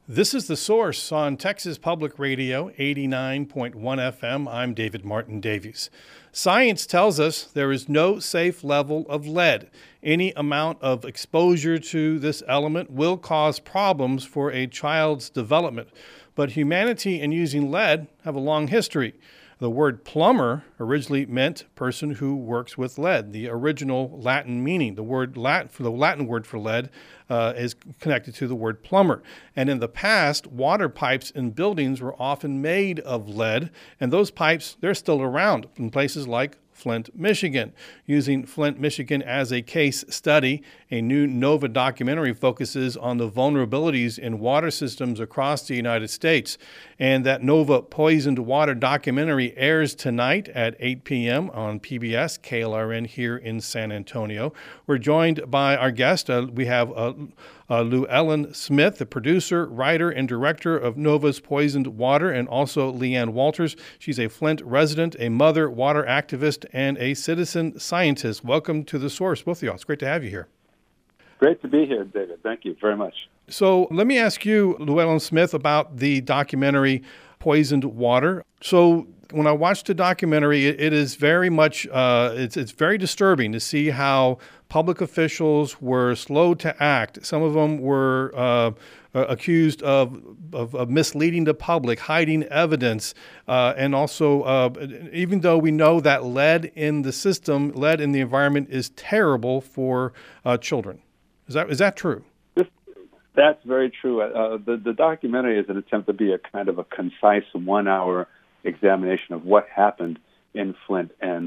This is The Source on Texas Public Radio 89.1 FM. I'm David Martin Davies. Science tells us there is no safe level of lead. Any amount of exposure to this element will cause problems for a child's development. But humanity in using lead have a long history. The word plumber originally meant person who works with lead, the original Latin meaning. The Latin word for lead is connected to the word plumber. And in the past, water pipes in buildings were often made of lead, and those pipes, they're still around in places like Flint, Michigan. Using Flint, Michigan as a case study, a new NOVA documentary focuses on the vulnerabilities in water systems across the United States. And that NOVA Poisoned Water documentary airs tonight at 8 p.m. on PBS, KLRN here in San Antonio. We're joined by our guest. We have Llewellyn Smith, the producer, writer, and director of NOVA's Poisoned Water, and also Leanne Walters. She's a Flint resident, a mother water activist, and a citizen scientist. Welcome to The Source, both of y'all. It's great to have you here. Great to be here, David. Thank you very much. So let me ask you, Llewellyn Smith, about the documentary Poisoned Water. So when I watched the documentary, it is very much, it's very disturbing to see how public officials were slow to act. Some of them were accused of misleading the public, hiding evidence, and also, even though we know that lead in the system, lead in the environment is terrible for children. Is that true? That's very true. The documentary is an attempt to be a kind of a concise 1-hour examination of what happened in Flint. And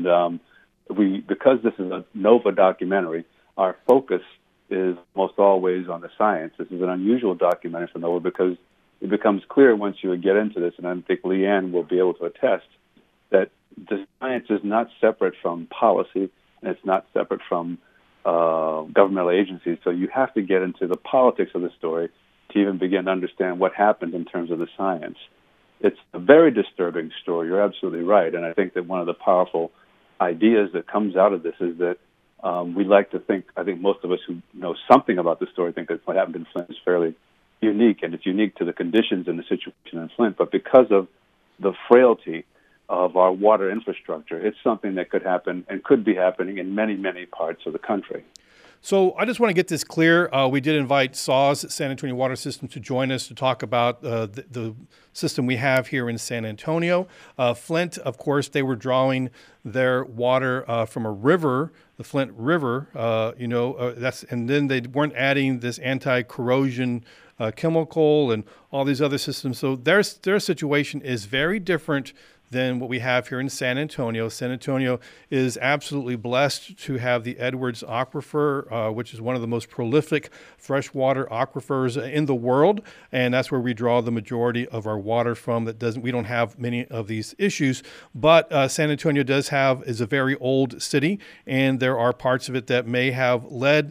because this is a NOVA documentary, our focus is most always on the science. This is an unusual documentary for NOVA because it becomes clear once you get into this, and I think Leanne will be able to attest, that the science is not separate from policy, and it's not separate from governmental agencies. So you have to get into the politics of the story to even begin to understand what happened in terms of the science. It's a very disturbing story. You're absolutely right. And I think that one of the powerful ideas that comes out of this is that we like to think, I think most of us who know something about the story think that what happened in Flint is fairly unique, and it's unique to the conditions and the situation in Flint. But because of the frailty of our water infrastructure, it's something that could happen and could be happening in many, many parts of the country. So I just want to get this clear. We did invite SAWS, San Antonio Water System, to join us to talk about the system we have here in San Antonio. Flint, of course, they were drawing their water from a river, the Flint River. And then they weren't adding this anti-corrosion chemical and all these other systems. So their situation is very different than what we have here in San Antonio. San Antonio is absolutely blessed to have the Edwards Aquifer, which is one of the most prolific freshwater aquifers in the world, and that's where we draw the majority of our water from. We don't have many of these issues, but San Antonio is a very old city, and there are parts of it that may have lead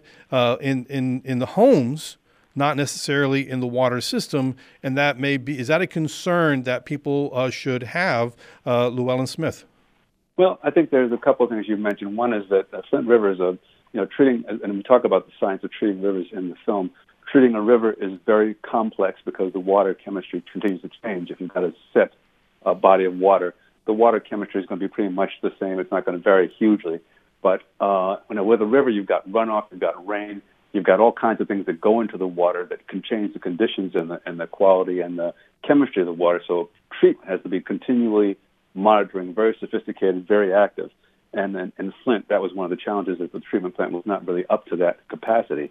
in the homes, not necessarily in the water system, and is that a concern that people should have, Llewellyn Smith? Well, I think there's a couple of things you've mentioned. One is that Flint River is treating, and we talk about the science of treating rivers in the film. Treating a river is very complex because the water chemistry continues to change. If you've got a set body of water, the water chemistry is going to be pretty much the same. It's not going to vary hugely. But with a river, you've got runoff, you've got rain, you've got all kinds of things that go into the water that can change the conditions and the quality and the chemistry of the water. So treatment has to be continually monitoring, very sophisticated, very active. And then in Flint, that was one of the challenges, that the treatment plant was not really up to that capacity.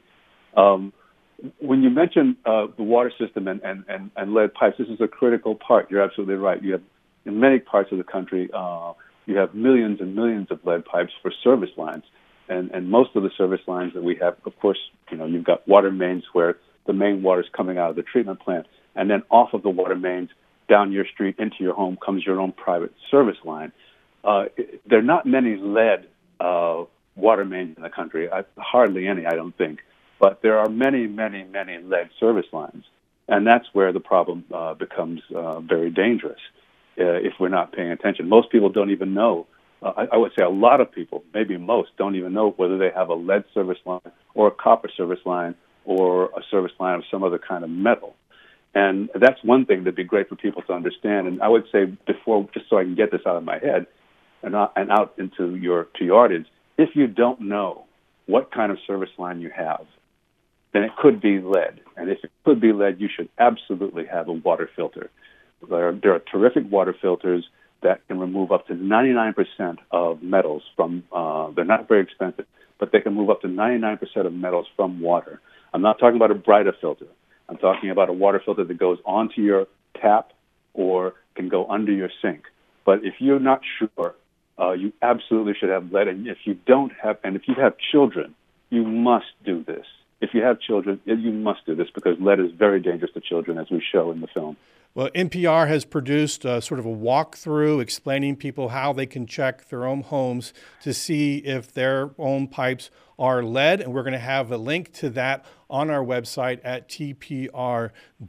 When you mention the water system and lead pipes, this is a critical part. You're absolutely right. You have, in many parts of the country, you have millions and millions of lead pipes for service lines. And most of the service lines that we have, of course, you've got water mains where the main water is coming out of the treatment plant, and then off of the water mains, down your street into your home comes your own private service line. There are not many lead water mains in the country, hardly any, I don't think, but there are many, many, many lead service lines, and that's where the problem becomes very dangerous if we're not paying attention. Most people don't even know. I would say a lot of people, maybe most, don't even know whether they have a lead service line or a copper service line or a service line of some other kind of metal. And that's one thing that'd be great for people to understand. And I would say before, just so I can get this out of my head and out into your audience, if you don't know what kind of service line you have, then it could be lead. And if it could be lead, you should absolutely have a water filter. There are terrific water filters that can remove up to 99% of metals from, they're not very expensive, but they can remove up to 99% of metals from water. I'm not talking about a Brita filter. I'm talking about a water filter that goes onto your tap or can go under your sink. But if you're not sure, you absolutely should have lead. And if you don't have, and if you have children, you must do this. If you have children, you must do this because lead is very dangerous to children, as we show in the film. Well, NPR has produced sort of a walkthrough explaining people how they can check their own homes to see if their own pipes are lead, and we're going to have a link to that on our website at tpr.org.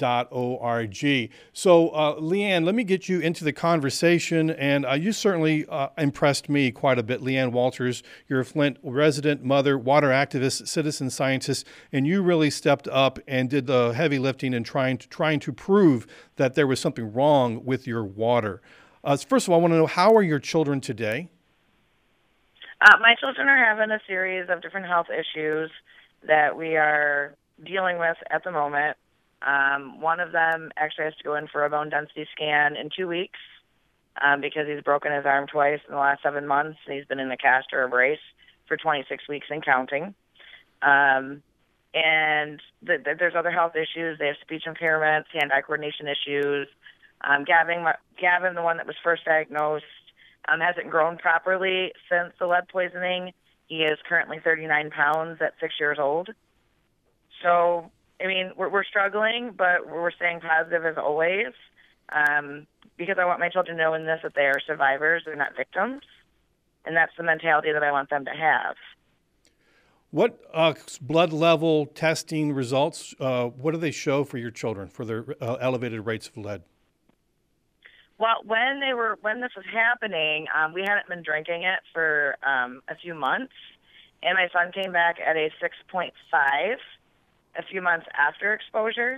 So, Leanne, let me get you into the conversation, and you certainly impressed me quite a bit. Leanne Walters, you're a Flint resident, mother, water activist, citizen scientist, and you really stepped up and did the heavy lifting in trying to prove that there was something wrong with your water. First of all, I want to know, how are your children today? My children are having a series of different health issues that we are dealing with at the moment. One of them actually has to go in for a bone density scan in 2 weeks because he's broken his arm twice in the last 7 months. He's been in a cast or a brace for 26 weeks and counting. And there's other health issues. They have speech impairments, hand-eye coordination issues. Gavin, the one that was first diagnosed, hasn't grown properly since the lead poisoning. He is currently 39 pounds at 6 years old. So, I mean, we're struggling, but we're staying positive as always, because I want my children to know in this that they are survivors, they're not victims, and that's the mentality that I want them to have. What blood level testing results, what do they show for your children for their elevated rates of lead? Well, when this was happening, we hadn't been drinking it for a few months, and my son came back at a 6.5 a few months after exposure.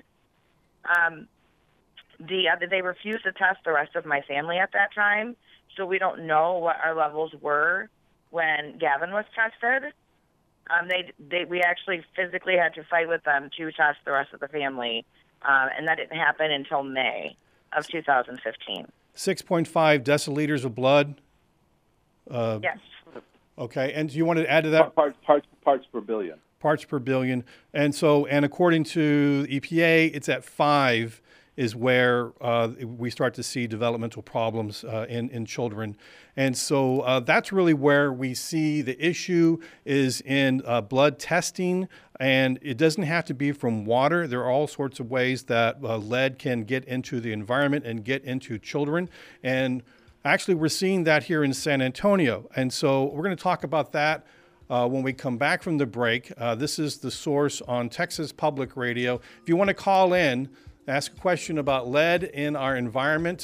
They refused to test the rest of my family at that time, so we don't know what our levels were when Gavin was tested. We actually physically had to fight with them to test the rest of the family, and that didn't happen until May of 2015. 6.5 deciliters of blood? Yes. Okay, and do you want to add to that? Parts per billion. Parts per billion. And according to EPA, it's at 5 is where we start to see developmental problems in children. And so that's really where we see the issue is in blood testing. And it doesn't have to be from water. There are all sorts of ways that lead can get into the environment and get into children. And actually, we're seeing that here in San Antonio. And so we're going to talk about that when we come back from the break. This is The Source on Texas Public Radio. If you want to call in, ask a question about lead in our environment,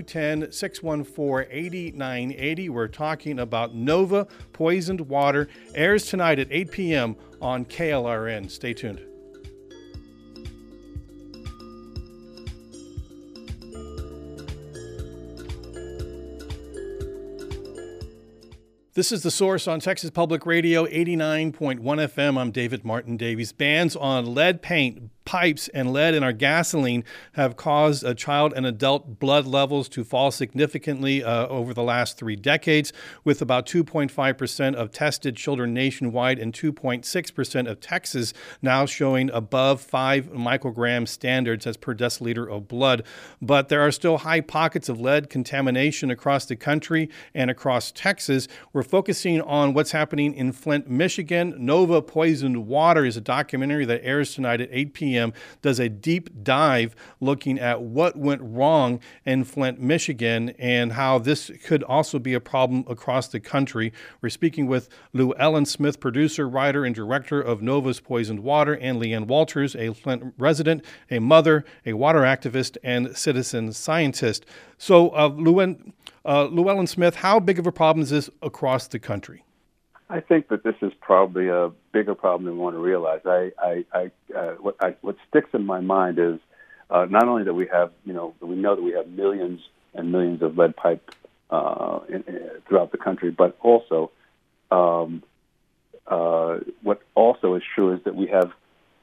210-614-8980. We're talking about Nova Poisoned Water. Airs tonight at 8 p.m. on KLRN. Stay tuned. This is The Source on Texas Public Radio, 89.1 FM. I'm David Martin Davies. Bans on lead paint, pipes, and lead in our gasoline have caused child and adult blood levels to fall significantly over the last 3 decades, with about 2.5% of tested children nationwide and 2.6% of Texas now showing above 5 microgram standards as per deciliter of blood. But there are still high pockets of lead contamination across the country and across Texas. We're focusing on what's happening in Flint, Michigan. Nova Poisoned Water is a documentary that airs tonight at 8 p.m., does a deep dive looking at what went wrong in Flint, Michigan, and how this could also be a problem across the country. We're speaking with Llewellyn Smith, producer, writer, and director of Nova's Poisoned Water, and Leanne Walters, a Flint resident, a mother, a water activist, and citizen scientist. So, Llewellyn Smith, how big of a problem is this across the country? I think that this is probably a bigger problem than we want to realize. What sticks in my mind is not only that we have, we know that we have millions and millions of lead pipe throughout the country, but also what also is true is that we have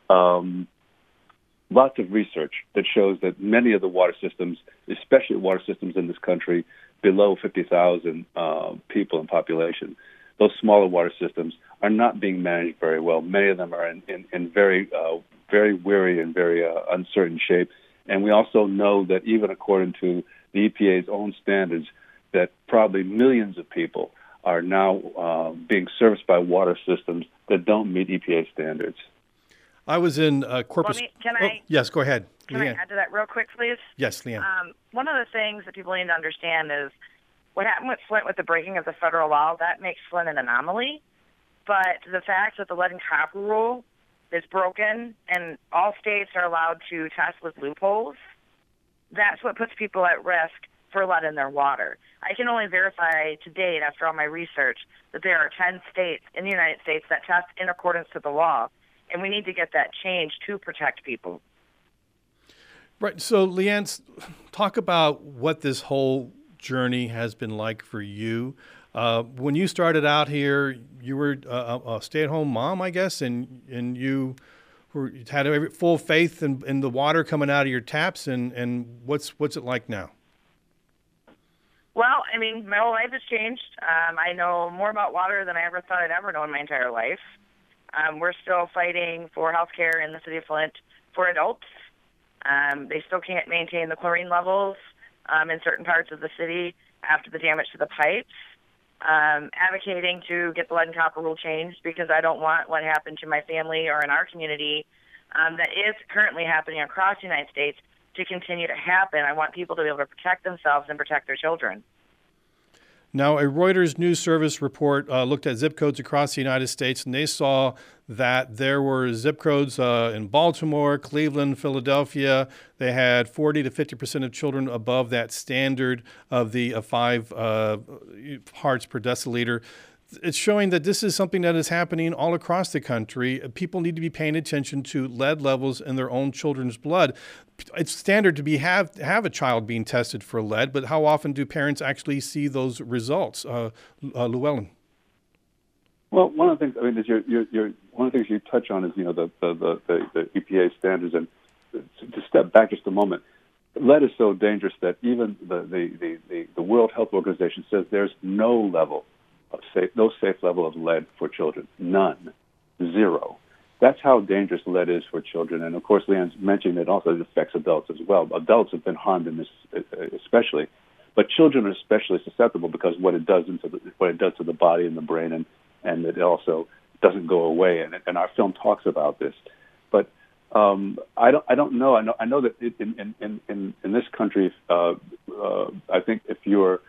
lots of research that shows that many of the water systems, especially water systems in this country below 50,000 people in population, those smaller water systems are not being managed very well. Many of them are in very weary and very uncertain shape. And we also know that even according to the EPA's own standards, that probably millions of people are now being serviced by water systems that don't meet EPA standards. I was in Corpus. Yes, go ahead. Can I add to that real quick, please? Yes, Leanne. One of the things that people need to understand is what happened with Flint with the breaking of the federal law. That makes Flint an anomaly. But the fact that the lead and copper rule is broken and all states are allowed to test with loopholes, that's what puts people at risk for lead in their water. I can only verify to date, after all my research, that there are 10 states in the United States that test in accordance to the law, and we need to get that changed to protect people. Right. So, Leanne, talk about what this whole journey has been like for you. When you started out here, you were a stay-at-home mom, I guess, and you had full faith in the water coming out of your taps. And what's it like now? Well, I mean, my whole life has changed. I know more about water than I ever thought I'd ever know in my entire life. We're still fighting for health care in the city of Flint for adults. They still can't maintain the chlorine levels in certain parts of the city after the damage to the pipes. Advocating to get the lead and copper rule changed because I don't want what happened to my family or in our community that is currently happening across the United States to continue to happen. I want people to be able to protect themselves and protect their children. Now, a Reuters news service report looked at zip codes across the United States, and they saw that there were zip codes in Baltimore, Cleveland, Philadelphia. They had 40 to 50% of children above that standard of the 5 parts per deciliter. It's showing that this is something that is happening all across the country. People need to be paying attention to lead levels in their own children's blood. It's standard to have a child being tested for lead, but how often do parents actually see those results? Llewellyn. Well, one of the things one of the things you touch on is the EPA standards, and to step back just a moment, lead is so dangerous that even the World Health Organization says there's no safe level of lead for children. None. Zero. That's how dangerous lead is for children. And of course, Leanne's mentioned it also affects adults as well. Adults have been harmed in this especially, but children are especially susceptible because what it does to the body and the brain, and it also doesn't go away. And our film talks about this. But I don't know. I know that in this country, I think if you're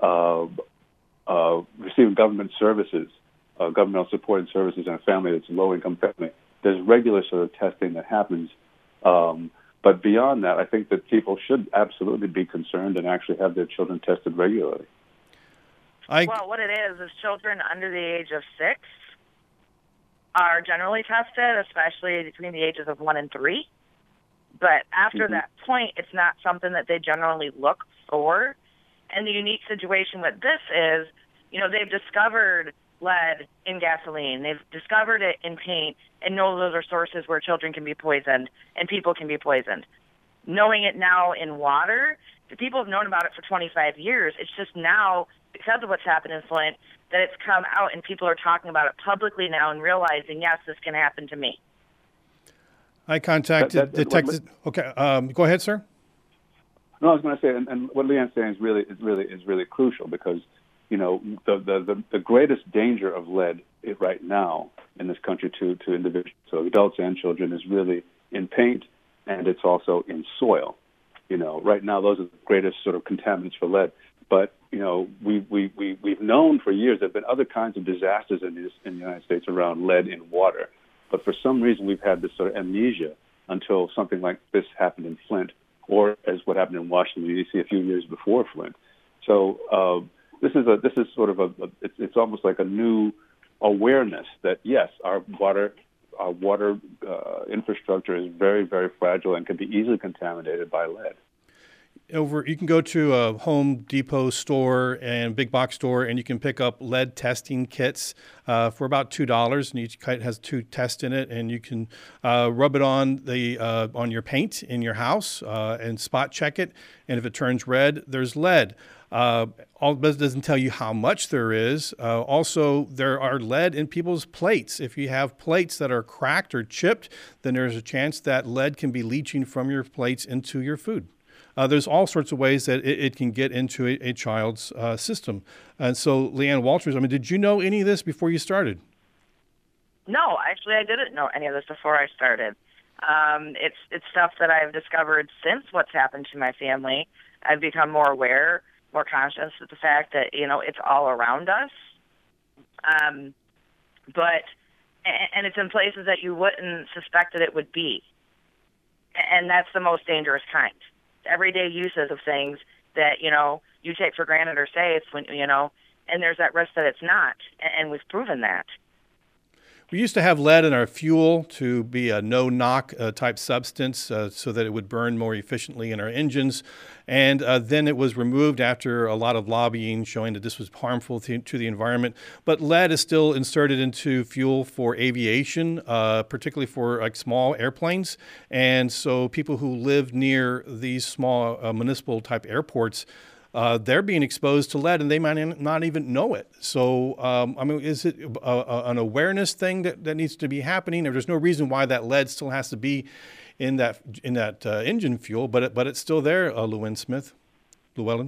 receiving government services, governmental supported services in a family that's a low-income family, there's regular sort of testing that happens. But beyond that, I think that people should absolutely be concerned and actually have their children tested regularly. Well, what it is children under the age of 6 are generally tested, especially between the ages of 1 and 3. But after that point, it's not something that they generally look for. And the unique situation with this is, they've discovered lead in gasoline. They've discovered it in paint and know those are sources where children can be poisoned and people can be poisoned. Knowing it now in water, the people have known about it for 25 years. It's just now, because of what's happened in Flint, that it's come out and people are talking about it publicly now and realizing, yes, this can happen to me. I contacted detectives. Okay, go ahead, sir. No, I was going to say, and what Leanne's saying is really crucial because, the greatest danger of lead right now in this country to individuals, so adults and children, is really in paint, and it's also in soil. Right now those are the greatest sort of contaminants for lead. But we've known for years there have been other kinds of disasters in the United States around lead in water, but for some reason we've had this sort of amnesia until something like this happened in Flint, or as what happened in Washington D.C. a few years before Flint. So this is sort of it's almost like a new awareness that yes, our water our water infrastructure is very, very fragile and can be easily contaminated by lead. You can go to a Home Depot store and big box store, and you can pick up lead testing kits for about $2, and each kit has 2 tests in it, and you can rub it on your paint in your house and spot check it, and if it turns red, there's lead. All it doesn't tell you how much there is. Also, there are lead in people's plates. If you have plates that are cracked or chipped, then there's a chance that lead can be leaching from your plates into your food. There's all sorts of ways that it can get into a child's system. And so, Leanne Walters, did you know any of this before you started? No, actually, I didn't know any of this before I started. It's stuff that I've discovered since what's happened to my family. I've become more aware, more conscious of the fact that, it's all around us. But it's in places that you wouldn't suspect that it would be. And that's the most dangerous kind. Everyday uses of things that, you take for granted or safe when, and there's that risk that it's not. And we've proven that. We used to have lead in our fuel to be a no-knock type substance so that it would burn more efficiently in our engines. And then it was removed after a lot of lobbying showing that this was harmful to the environment. But lead is still inserted into fuel for aviation, particularly for like small airplanes. And so people who live near these small municipal type airports, they're being exposed to lead, and they might not even know it. So, is it an awareness thing that needs to be happening? There's no reason why that lead still has to be in that engine fuel, but it's still there, Llewellyn Smith. Llewellyn?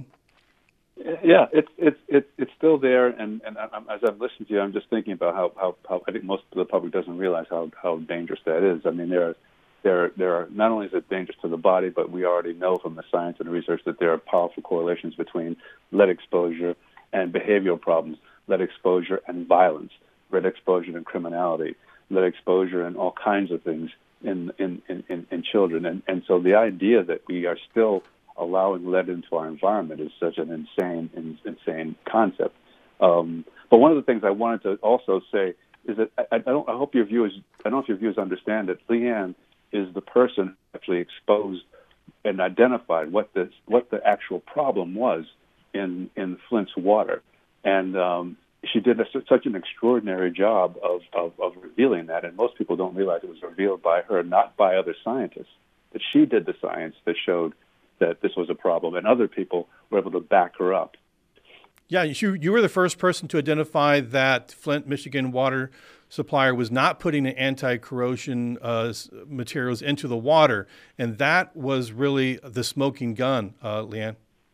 Yeah, it's still there, and as I've listened to you, I'm just thinking about how I think most of the public doesn't realize how dangerous that is. There are not only is it dangerous to the body, but we already know from the science and the research that there are powerful correlations between lead exposure and behavioral problems, lead exposure and violence, lead exposure and criminality, lead exposure and all kinds of things in children. And so the idea that we are still allowing lead into our environment is such an insane concept. But one of the things I wanted to also say is that I don't know if your viewers understand that Leanne is the person who actually exposed and identified what the actual problem was in Flint's water, and she did such an extraordinary job of revealing that. And most people don't realize it was revealed by her, not by other scientists. That she did the science that showed that this was a problem, and other people were able to back her up. Yeah, you were the first person to identify that Flint, Michigan water supplier was not putting anti-corrosion materials into the water, and that was really the smoking gun, Leanne.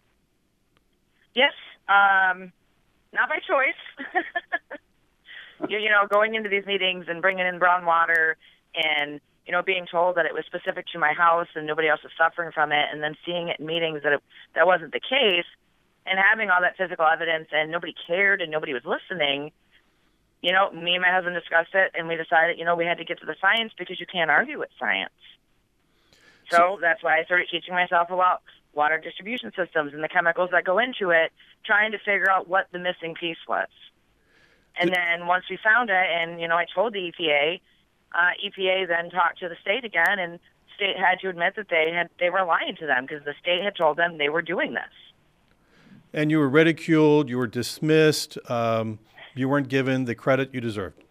Yes, not by choice. Going into these meetings and bringing in brown water and, being told that it was specific to my house and nobody else was suffering from it, and then seeing it in meetings that wasn't the case, and having all that physical evidence and nobody cared and nobody was listening. Me and my husband discussed it, and we decided, we had to get to the science because you can't argue with science. So that's why I started teaching myself about water distribution systems and the chemicals that go into it, trying to figure out what the missing piece was. And then once we found it, and, I told the EPA, EPA then talked to the state again, and the state had to admit that they were lying to them because the state had told them they were doing this. And you were ridiculed, you were dismissed, you weren't given the credit you deserved.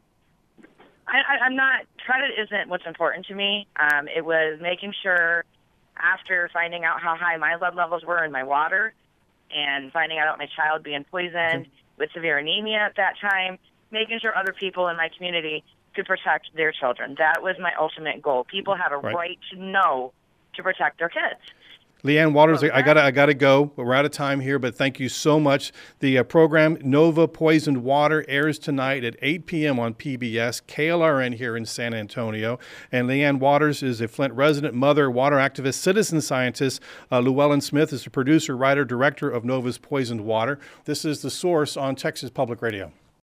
I'm not, credit isn't what's important to me. It was making sure, after finding out how high my lead levels were in my water and finding out about my child being poisoned with severe anemia at that time, making sure other people in my community could protect their children. That was my ultimate goal. People have a right to know to protect their kids. Leanne Walters, I gotta go. We're out of time here, but thank you so much. The program Nova Poisoned Water airs tonight at 8 p.m. on PBS, KLRN here in San Antonio. And Leanne Walters is a Flint resident, mother, water activist, citizen scientist. Llewellyn Smith is the producer, writer, director of Nova's Poisoned Water. This is The Source on Texas Public Radio.